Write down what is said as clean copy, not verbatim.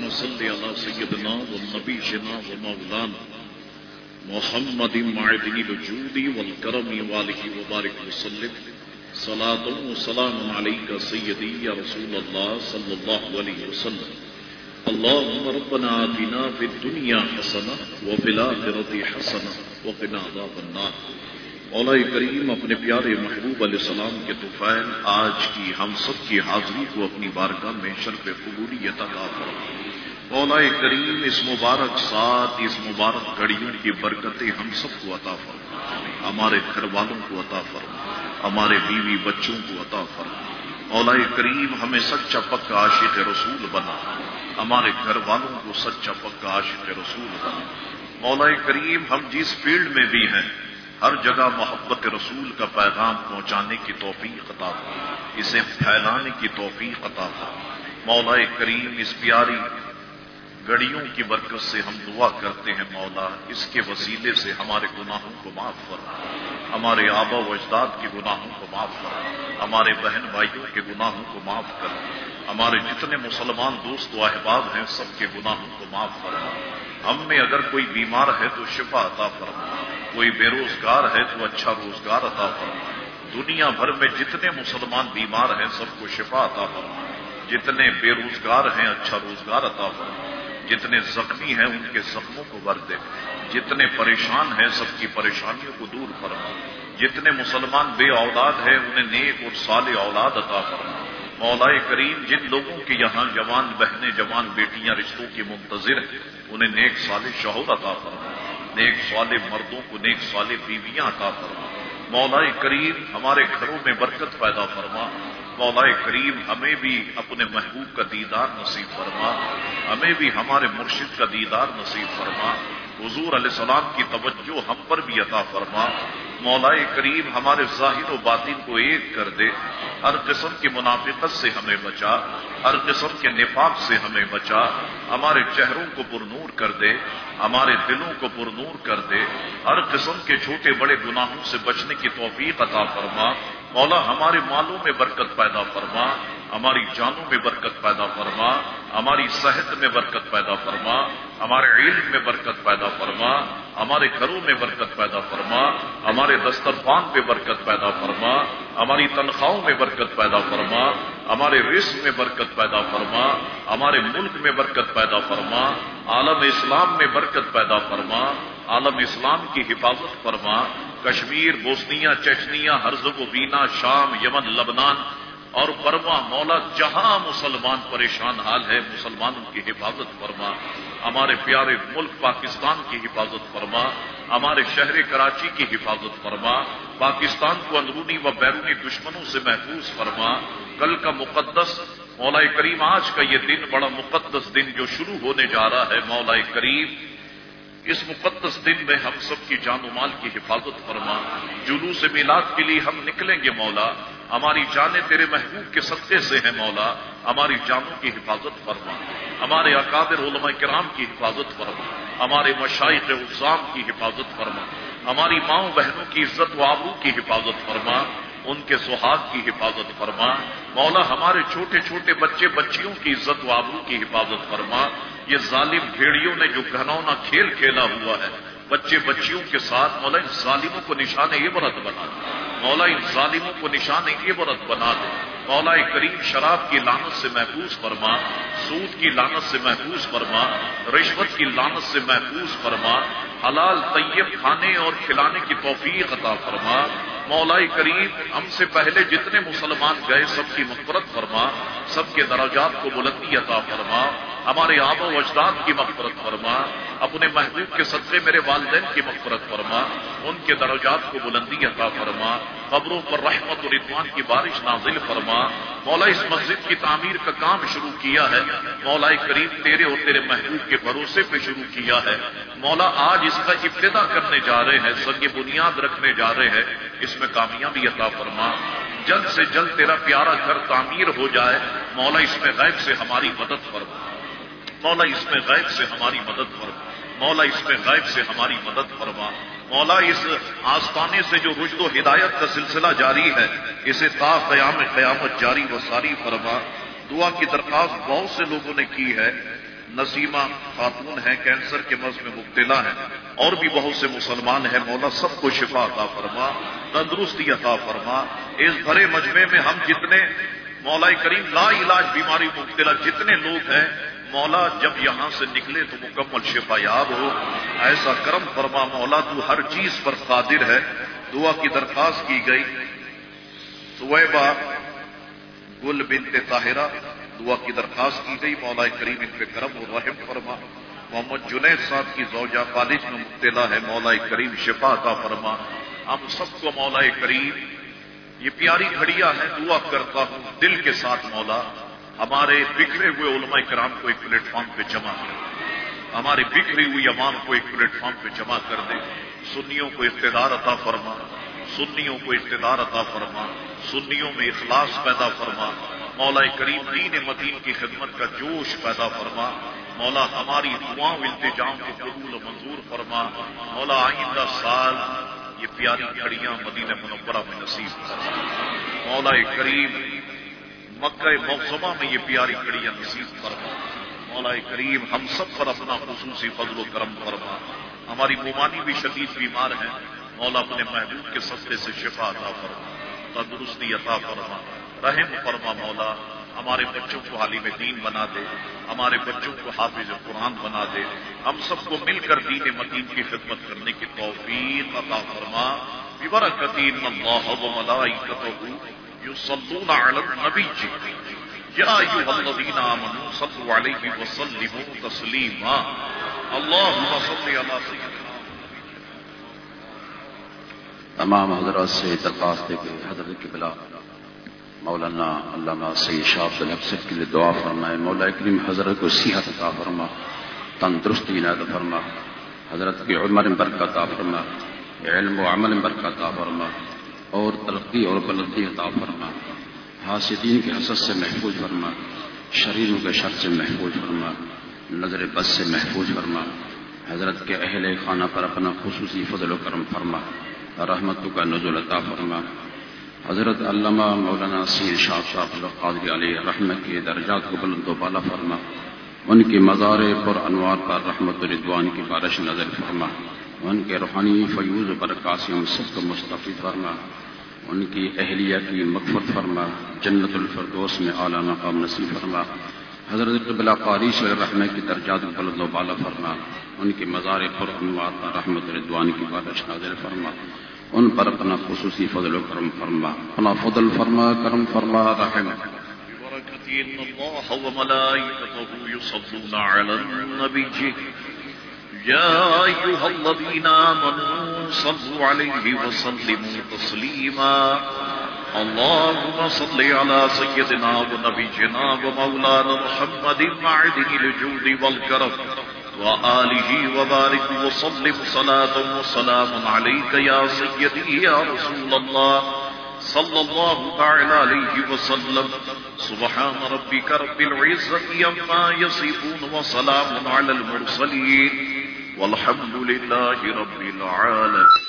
اللهم صل على سيدنا ونبينا ومولانا محمد معدن الجود والكرم وآله وبارك وسلم صلاة وسلام عليك سيدي يا رسول الله صلى الله عليه وسلم اللهم ربنا آتنا في الدنيا حسنة وفي الآخرة حسنة وقنا عذاب النار۔ مولا کریم اپنے پیارے محبوب علیہ السلام کے طفیل آج کی ہم سب کی حاضری کو اپنی بارگاہ میں شرف قبولیت عطا فرما۔ مولا کریم اس مبارک ساتھ اس مبارک گھڑیوں کی برکتیں ہم سب کو عطا فرما، ہمارے گھر والوں کو عطا فرما، ہمارے بیوی بچوں کو عطا فرما۔ مولا کریم ہمیں سچا پکا عاشق رسول بنا، ہمارے گھر والوں کو سچا پکا عاشق رسول بنا۔ مولا کریم ہم جس فیلڈ میں بھی ہیں ہر جگہ محبت رسول کا پیغام پہنچانے کی توفیق عطا فرما، اسے پھیلانے کی توفیق عطا فرما۔ مولا کریم اس پیاری گھڑیوں کی برکت سے ہم دعا کرتے ہیں، مولا اس کے وسیلے سے ہمارے گناہوں کو معاف فرما، ہمارے آبا و اجداد کے گناہوں کو معاف فرما، ہمارے بہن بھائیوں کے گناہوں کو معاف کرنا، ہمارے جتنے مسلمان دوست و احباب ہیں سب کے گناہوں کو معاف فرما۔ ہم میں اگر کوئی بیمار ہے تو شفا عطا فرما، کوئی بے روزگار ہے تو اچھا روزگار عطا فرما۔ دنیا بھر میں جتنے مسلمان بیمار ہیں سب کو شفا عطا فرما، جتنے بے روزگار ہیں اچھا روزگار عطا فرما، جتنے زخمی ہیں ان کے زخموں کو بھر دے، جتنے پریشان ہیں سب کی پریشانیوں کو دور فرما، جتنے مسلمان بے اولاد ہیں انہیں نیک اور صالح اولاد عطا فرما۔ مولا کریم جن لوگوں کے یہاں جوان بہنیں جوان بیٹیاں رشتوں کی منتظر ہیں انہیں نیک صالح شوہر عطا فرما، نیک صالح مردوں کو نیک صالح بیویاں عطا فرما۔ مولا کریم ہمارے گھروں میں برکت پیدا فرما۔ مولا کریم ہمیں بھی اپنے محبوب کا دیدار نصیب فرما، ہمیں بھی ہمارے مرشد کا دیدار نصیب فرما۔ حضور علیہ السلام کی توجہ ہم پر بھی عطا فرما۔ مولا کریم ہمارے ظاہر و باطن کو ایک کر دے، ہر قسم کی منافقت سے ہمیں بچا، ہر قسم کے نفاق سے ہمیں بچا، ہمارے چہروں کو پرنور کر دے، ہمارے دلوں کو پرنور کر دے، ہر قسم کے چھوٹے بڑے گناہوں سے بچنے کی توفیق عطا فرما۔ مولا ہمارے مالوں میں برکت پیدا فرما، ہماری جانوں میں برکت پیدا فرما، ہماری صحت میں برکت پیدا فرما، ہمارے علم میں برکت پیدا فرما، ہمارے گھروں میں برکت پیدا فرما، ہمارے دسترخوان پہ برکت پیدا فرما، ہماری تنخواہوں میں برکت پیدا فرما، ہمارے رزق میں برکت پیدا فرما، ہمارے ملک میں برکت پیدا فرما، عالم اسلام میں برکت پیدا فرما، عالم اسلام کی حفاظت فرما۔ کشمیر، بوسنیا، چچنیا، ہرزگووینا، شام، یمن، لبنان اور برما، مولا جہاں مسلمان پریشان حال ہے مسلمانوں کی حفاظت فرما، ہمارے پیارے ملک پاکستان کی حفاظت فرما، ہمارے شہر کراچی کی حفاظت فرما، پاکستان کو اندرونی و بیرونی دشمنوں سے محفوظ فرما۔ کل کا مقدس مولا کریم آج کا یہ دن بڑا مقدس دن جو شروع ہونے جا رہا ہے، مولا کریم اس مقدس دن میں ہم سب کی جان و مال کی حفاظت فرما۔ جلوس میلاد کے لیے ہم نکلیں گے مولا، ہماری جانیں تیرے محبوب کے صدقے سے ہیں مولا، ہماری جانوں کی حفاظت فرما، ہمارے اکابر علماء کرام کی حفاظت فرما، ہمارے مشائخ عظام کی حفاظت فرما، ہماری ماؤں بہنوں کی عزت و آبرو کی حفاظت فرما، ان کے سہاگ کی حفاظت فرما۔ مولا ہمارے چھوٹے چھوٹے بچے بچیوں کی عزت و آبرو کی حفاظت فرما۔ یہ ظالم بھیڑیوں نے جو گھنونا کھیل کھیلا ہوا ہے بچے بچیوں کے ساتھ، مولا ان ظالموں کو نشان عبرت بنا دے، مولا ان ظالموں کو نشان عبرت بنا دے۔ مولا کریم شراب کی لعنت سے محفوظ فرما، سود کی لعنت سے محفوظ فرما، رشوت کی لعنت سے محفوظ فرما، حلال طیب کھانے اور کھلانے کی توفیق عطا فرما۔ مولا کریم ہم سے پہلے جتنے مسلمان گئے سب کی مغفرت فرما، سب کے درجات کو بلندی عطا فرما، ہمارے آبا و اجداد کی مغفرت فرما، اپنے محبوب کے صدقے میرے والدین کی مغفرت فرما، ان کے درجات کو بلندی عطا فرما، قبروں پر رحمت و رضوان کی بارش نازل فرما۔ مولا اس مسجد کی تعمیر کا کام شروع کیا ہے، مولا کریم تیرے اور تیرے محبوب کے بھروسے پہ شروع کیا ہے، مولا آج اس کا ابتدا کرنے جا رہے ہیں، سنگ بنیاد رکھنے جا رہے ہیں، اس میں کامیابی عطا فرما۔ جلد سے جلد تیرا پیارا گھر تعمیر ہو جائے، مولا اس میں غیب سے ہماری مدد فرما، مولا اس میں غیب سے ہماری مدد فرما، مولا اس میں غیب سے ہماری مدد فرما۔ مولا اس آستانے سے جو رشد و ہدایت کا سلسلہ جاری ہے اسے تا قیام قیامت جاری و ساری فرما۔ دعا کی درخواست بہت سے لوگوں نے کی ہے، نسیمہ خاتون ہیں، کینسر کے مرض میں مبتلا ہیں، اور بھی بہت سے مسلمان ہیں، مولا سب کو شفا عطا فرما، تندرستی عطا فرما۔ اس بھرے مجمع میں ہم جتنے مولا کریم لا علاج بیماری مبتلا جتنے لوگ ہیں، مولا جب یہاں سے نکلے تو مکمل شفا یاب ہو، ایسا کرم فرما مولا، تو ہر چیز پر قادر ہے۔ دعا کی درخواست کی گئی، سویبہ گل بنت طاہرہ، دعا کی درخواست کی گئی، مولا کریم ان پہ کرم و رحم فرما۔ محمد جنید صاحب کی زوجہ فالج میں مبتلا ہے، مولا کریم شفا عطا فرما۔ ہم سب کو مولا کریم، یہ پیاری گھڑیاں ہیں، دعا کرتا ہوں دل کے ساتھ مولا ہمارے بکھرے ہوئے علماء کرام کو ایک پلیٹ فارم پہ جمع کر دے، ہماری بکھری ہوئی عوام کو ایک پلیٹ فارم پہ جمع کر دے، سنیوں کو اقتدار عطا فرما، سنیوں کو اقتدار عطا فرما، سنیوں میں اخلاص پیدا فرما، مولا کریم دین متین کی خدمت کا جوش پیدا فرما، مولا ہماری دعاؤں التجاؤں کو قبول و منظور فرما، مولا آئندہ سال یہ پیاری گھڑیاں مدینہ منورہ میں نصیب فرما، مولا کریم مکہ معظمہ میں یہ پیاری گھڑیاں نصیب فرما، مولا کریم ہم سب پر اپنا خصوصی فضل و کرم فرما۔ ہماری مومانی بھی شدید بیمار ہیں، مولا اپنے محبوب کے صدقے سے شفا عطا فرما، تندرستی عطا فرما، رحم فرما مولا، ہمارے بچوں کو عالم دین بنا دے، ہمارے بچوں کو حافظ قرآن بنا دے، ہم سب کو مل کر دین متین کی خدمت کرنے کی توفیق عطا فرما۔ ببرکۃ اللہ وملائکتہ یصلون علی النبی یا ایھا الذین آمنوا صلوا علیہ وسلموا تسلیما۔ اللہم صل علی سیدنا۔ تمام حضرات سے درخواست ہے کہ حضرت قبلہ مولانا علامہ سید شاہ عبد الحق صاحب کے لیے دعا فرمائے، مولا کریم حضرت کو صحت عطا فرما، تندرستی عنایت فرما، حضرت کی عمر برکت عطا فرما، علم و عمل برکت عطا فرما، اور ترقی اور بلندی عطا فرما، حاسدین کے حسد سے محفوظ فرما، شریروں کے شر سے محفوظ فرما، نظر بد سے محفوظ فرما، حضرت کے اہل خانہ پر اپنا خصوصی فضل و کرم فرما، رحمتوں کا نزول عطا فرما۔ حضرت علامہ مولانا سید شاہ صاحب القادری علیہ رحمت کے درجات کو بلند و بالا فرما، ان کے مزار پر انوار پر رحمت و رضوان کی بارش نظر فرما، ان کے روحانی فیوز و برکات سے ہم سب کو مستفید فرما، ان کی اہلیہ کی مغفرت فرما، جنت الفردوس میں اعلیٰ مقام نصیب فرما، حضرت قبلہ قاری صلی اللہ علیہ کی درجات کو بلند و بالا فرما، ان کے مزار پر انوار پر رحمت و رضوان کی بارش نازل فرما، ان پر اپنا خصوصی فضل و کرم فرما، اپنا فضل فرما، کرم فرما، رحم۔ ببرکۃ اللہ وملائکتہ یصلون علی النبی یا ایھا الذین آمنوا صلوا علیہ وسلموا تسلیما۔ اللهم صل على سيدنا ونبينا ومولانا محمد معدن الجود والكرم وآله وبارك وسلم صلاة وسلام عليك يا سيدي يا رسول الله صلى الله تعالى عليه وسلم۔ سبحان ربك رب العزة عما يصفون وسلام على المرسلين والحمد لله رب العالمين۔